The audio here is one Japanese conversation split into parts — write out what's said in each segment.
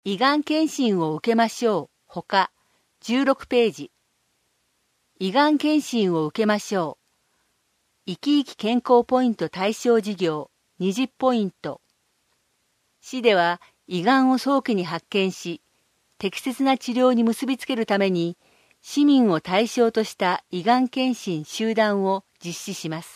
胃がん検診を受けましょう。ほか、16ページ。胃がん検診を受けましょう。生き生き健康ポイント対象事業20ポイント。市では胃がんを早期に発見し、適切な治療に結びつけるために、市民を対象とした胃がん検診集団を実施します。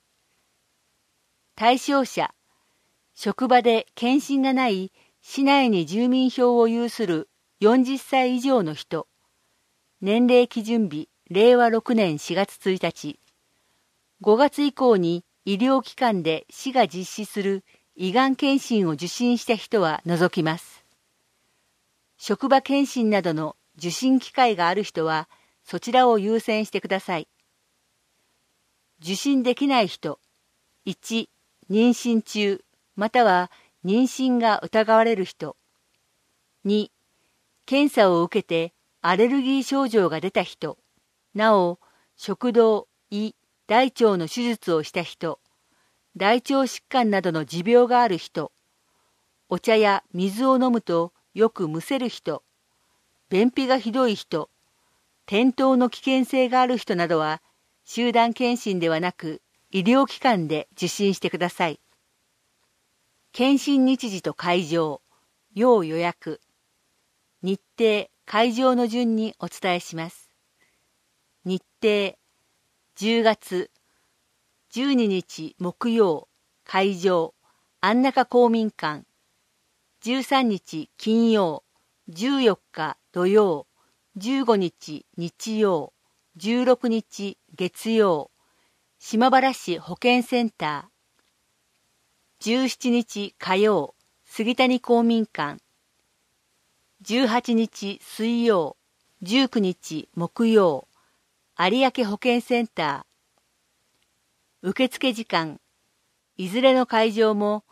対象者、職場で検診がない市内に住民票を有する40歳以上の人、年齢基準日令和6年4月1日、5月以降に医療機関で市が実施する胃がん検診を受診した人は除きます。職場検診などの受診機会がある人はそちらを優先してください。受診できない人、1、妊娠中、または妊娠が疑われる人。2、検査を受けてアレルギー症状が出た人。なお、食道、胃、大腸の手術をした人。大腸疾患などの持病がある人。お茶や水を飲むとよくむせる人。便秘がひどい人。転倒の危険性がある人などは、集団検診ではなく医療機関で受診してください。検診日時と会場、要予約。日程、会場の順にお伝えします。日程、10月、12日木曜、会場、安中公民館。13日金曜、14日土曜、15日日曜、16日月曜、島原市保健センター。17日火曜、杉谷公民館。18日水曜、19日木曜、有明保健センター。受付時間、いずれの会場も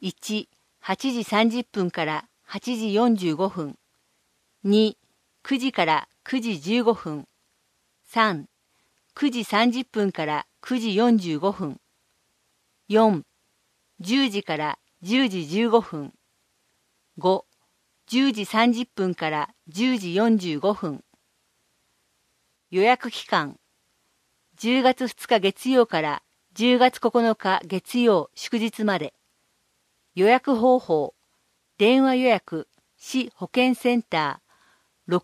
1、8時30分から8時45分。2、9時から9時15分。3、9時30分から9時45分。4、10時から10時15分。5、10時30分から10時45分。予約期間、10月2日月曜から10月9日月曜祝日まで。予約方法、電話予約、市保健センター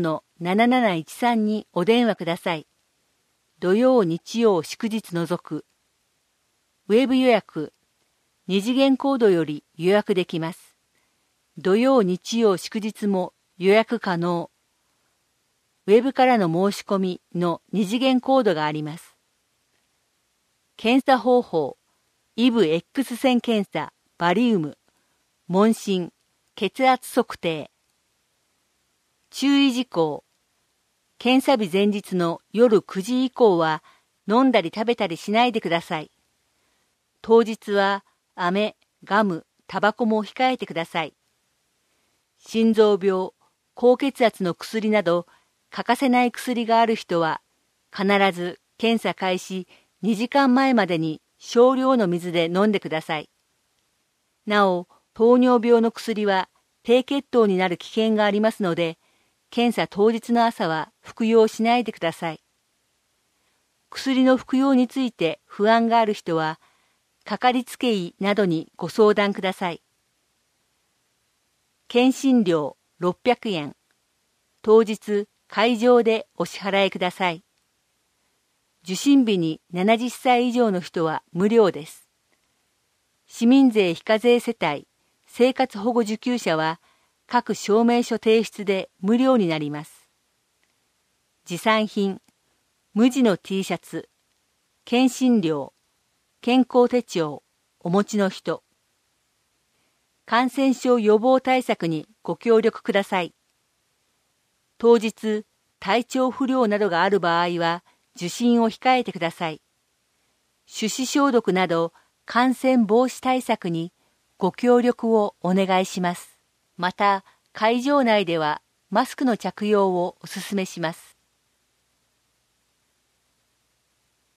64-7713 にお電話ください。土曜日曜祝日除く。ウェブ予約、2次元コードより予約できます。土曜日曜祝日も予約可能。ウェブからの申し込みの2次元コードがあります。検査方法、イブ X 線検査、バリウム、問診、血圧測定。注意事項、検査日前日の夜9時以降は飲んだり食べたりしないでください。当日は飴、ガム、タバコも控えてください。心臓病、高血圧の薬など欠かせない薬がある人は必ず検査開始2時間前までに少量の水で飲んでください。なお、糖尿病の薬は低血糖になる危険がありますので、検査当日の朝は服用しないでください。薬の服用について不安がある人は、かかりつけ医などにご相談ください。検診料600円。当日会場でお支払いください。受診日に70歳以上の人は無料です。市民税非課税世帯、生活保護受給者は各証明書提出で無料になります。持参品、無地の T シャツ、検診料、健康手帳、お持ちの人。感染症予防対策にご協力ください。当日、体調不良などがある場合は、受診を控えてください。手指消毒など感染防止対策にご協力をお願いします。また、会場内ではマスクの着用をお勧めします。